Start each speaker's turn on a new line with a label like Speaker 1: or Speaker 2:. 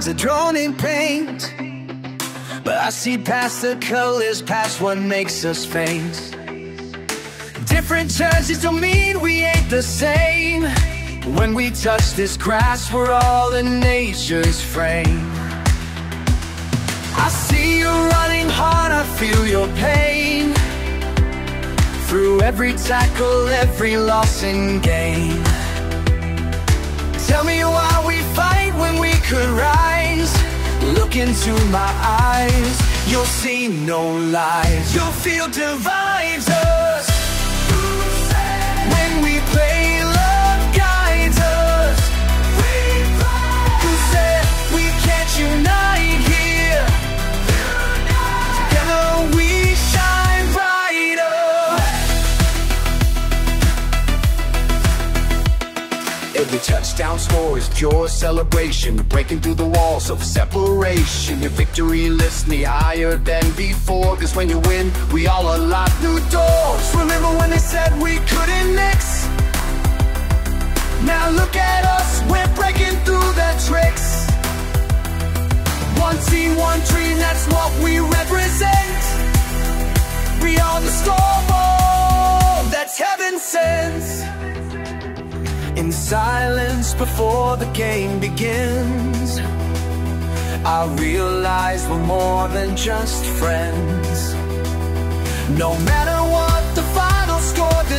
Speaker 1: are drawn in paint, but I see past the colors, past what makes us faint. Different jerseys don't mean we ain't the same. When we touch this grass, we're all in nature's frame. I see you running hard, I feel your pain. Through every tackle, every loss and gain. Tell me why we fight when we could rise. Look into my eyes, you'll see no lies. Your field divides us. When we play, love guides us. Who said we can't unite here? Together we shine brighter. Every touchdown score is pure celebration, breaking through the walls of separation. Your victory lifts me higher than before, 'cause when you win, we all unlock new doors. Remember when they said we couldn't mix? Now look at us, we're breaking through the tricks. One team, one dream, that's what we represent. Beyond the scoreboard, that's heaven sent. In silence before the game begins, I realize we're more than just friends. No matter what the final score,